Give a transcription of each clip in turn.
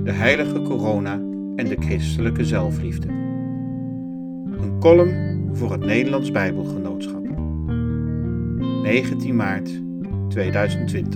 de heilige corona en de christelijke zelfliefde. Een column voor het Nederlands Bijbelgenootschap. 19 maart 2020.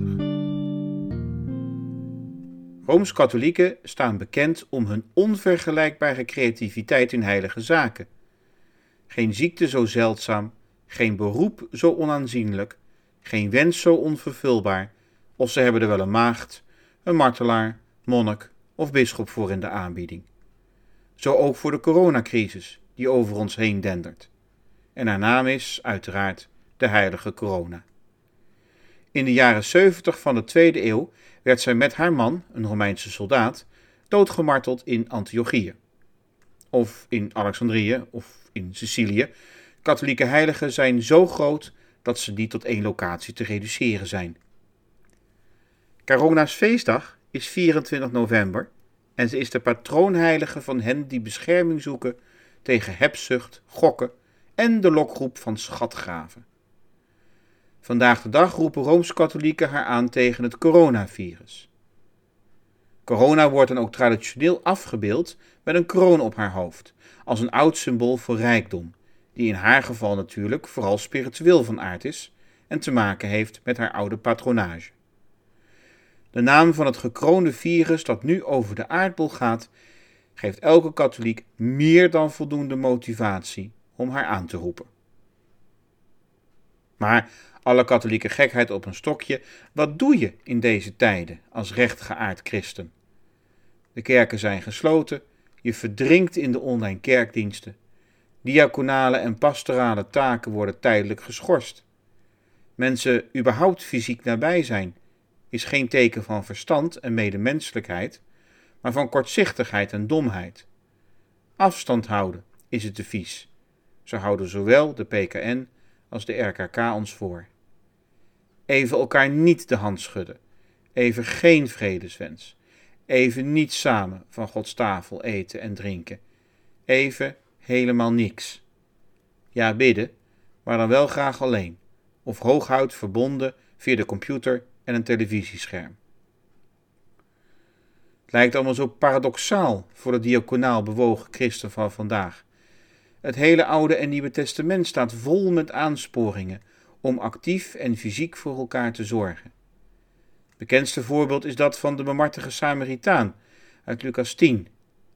Rooms-katholieken staan bekend om hun onvergelijkbare creativiteit in heilige zaken. Geen ziekte zo zeldzaam, geen beroep zo onaanzienlijk, geen wens zo onvervulbaar, of ze hebben er wel een maagd, een martelaar, monnik of bisschop voor in de aanbieding. Zo ook voor de coronacrisis die over ons heen dendert. En haar naam is, uiteraard, de heilige corona. In de jaren 70 van de 2e eeuw werd zij met haar man, een Romeinse soldaat, doodgemarteld in Antiochië. Of in Alexandrië of in Sicilië. Katholieke heiligen zijn zo groot dat ze niet tot één locatie te reduceren zijn. Corona's feestdag is 24 november en ze is de patroonheilige van hen die bescherming zoeken tegen hebzucht, gokken en de lokroep van schatgraven. Vandaag de dag roepen Rooms-katholieken haar aan tegen het coronavirus. Corona wordt dan ook traditioneel afgebeeld met een kroon op haar hoofd, als een oud symbool voor rijkdom, die in haar geval natuurlijk vooral spiritueel van aard is en te maken heeft met haar oude patronage. De naam van het gekroonde virus dat nu over de aardbol gaat, geeft elke katholiek meer dan voldoende motivatie om haar aan te roepen. Maar alle katholieke gekheid op een stokje, wat doe je in deze tijden als rechtgeaard christen? De kerken zijn gesloten, je verdrinkt in de online kerkdiensten. Diaconale en pastorale taken worden tijdelijk geschorst. Mensen überhaupt fysiek nabij zijn is geen teken van verstand en medemenselijkheid, maar van kortzichtigheid en domheid. Afstand houden is het devies. Zo houden zowel de PKN als de RKK ons voor. Even elkaar niet de hand schudden, even geen vredeswens, even niet samen van Gods tafel eten en drinken, even helemaal niks. Ja, bidden, maar dan wel graag alleen, of hooguit verbonden via de computer en een televisiescherm. Het lijkt allemaal zo paradoxaal voor de diaconaal bewogen christen van vandaag. Het hele Oude en Nieuwe Testament staat vol met aansporingen om actief en fysiek voor elkaar te zorgen. Het bekendste voorbeeld is dat van de barmhartige Samaritaan uit Lucas 10.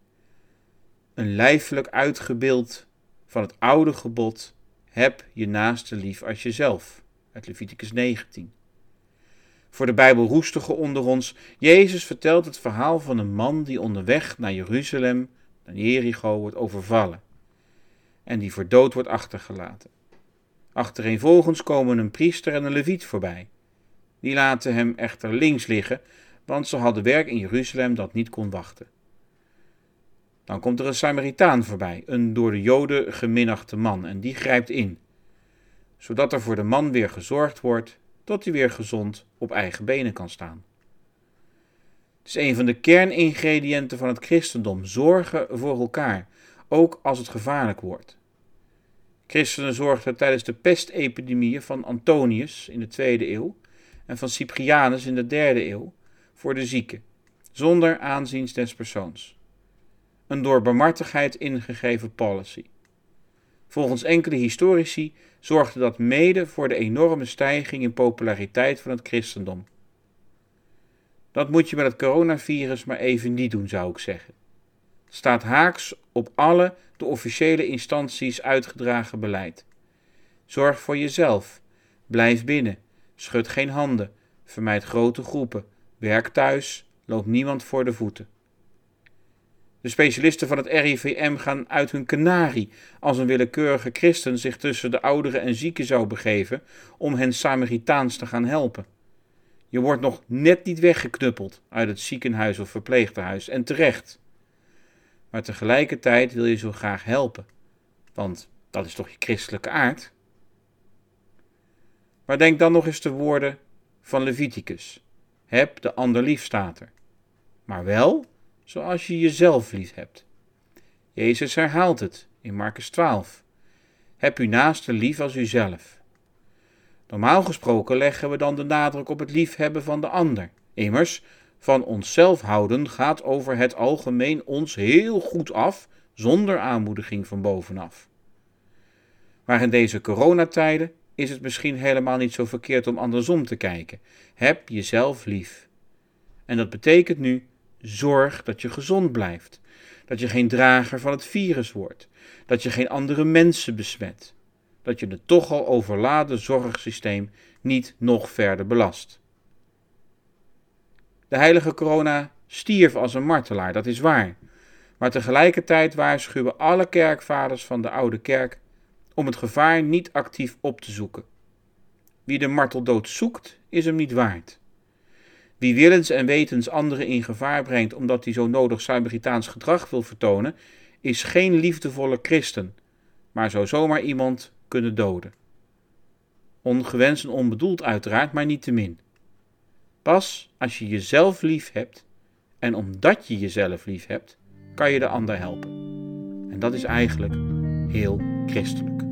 Een lijfelijk uitgebeeld van het oude gebod, heb je naaste lief als jezelf, uit Leviticus 19. Voor de Bijbelroestigen onder ons, Jezus vertelt het verhaal van een man die onderweg naar Jeruzalem, naar Jericho, wordt overvallen en die voor dood wordt achtergelaten. Achtereenvolgens komen een priester en een leviet voorbij. Die laten hem echter links liggen, want ze hadden werk in Jeruzalem dat niet kon wachten. Dan komt er een Samaritaan voorbij, een door de Joden geminachte man, en die grijpt in, zodat er voor de man weer gezorgd wordt, tot hij weer gezond op eigen benen kan staan. Het is een van de kerningrediënten van het christendom, zorgen voor elkaar, ook als het gevaarlijk wordt. Christenen zorgden tijdens de pestepidemieën van Antonius in de 2e eeuw en van Cyprianus in de 3e eeuw voor de zieken, zonder aanzien des persoons. Een door barmhartigheid ingegeven policy. Volgens enkele historici zorgde dat mede voor de enorme stijging in populariteit van het christendom. Dat moet je met het coronavirus maar even niet doen, zou ik zeggen. Het staat haaks op alle de officiële instanties uitgedragen beleid. Zorg voor jezelf, blijf binnen, schud geen handen, vermijd grote groepen, werk thuis, loop niemand voor de voeten. De specialisten van het RIVM gaan uit hun kanarie als een willekeurige christen zich tussen de ouderen en zieken zou begeven om hen Samaritaans te gaan helpen. Je wordt nog net niet weggeknuppeld uit het ziekenhuis of verpleegtehuis en terecht. Maar tegelijkertijd wil je zo graag helpen, want dat is toch je christelijke aard? Maar denk dan nog eens de woorden van Leviticus. Heb de ander lief, staat er. Maar wel zoals je jezelf lief hebt. Jezus herhaalt het in Markus 12. Heb uw naaste lief als uzelf. Normaal gesproken leggen we dan de nadruk op het liefhebben van de ander. Immers, Van onszelf houden gaat over het algemeen ons heel goed af, zonder aanmoediging van bovenaf. Maar in deze coronatijden is het misschien helemaal niet zo verkeerd om andersom te kijken. Heb jezelf lief. En dat betekent nu, zorg dat je gezond blijft. Dat je geen drager van het virus wordt. Dat je geen andere mensen besmet. Dat je het toch al overladen zorgsysteem niet nog verder belast. De heilige corona stierf als een martelaar, dat is waar. Maar tegelijkertijd waarschuwen alle kerkvaders van de oude kerk om het gevaar niet actief op te zoeken. Wie de marteldood zoekt, is hem niet waard. Wie willens en wetens anderen in gevaar brengt omdat hij zo nodig Samaritaans gedrag wil vertonen, is geen liefdevolle christen, maar zou zomaar iemand kunnen doden. Ongewenst en onbedoeld uiteraard, maar niettemin. Pas als je jezelf lief hebt, en omdat je jezelf lief hebt, kan je de ander helpen. En dat is eigenlijk heel christelijk.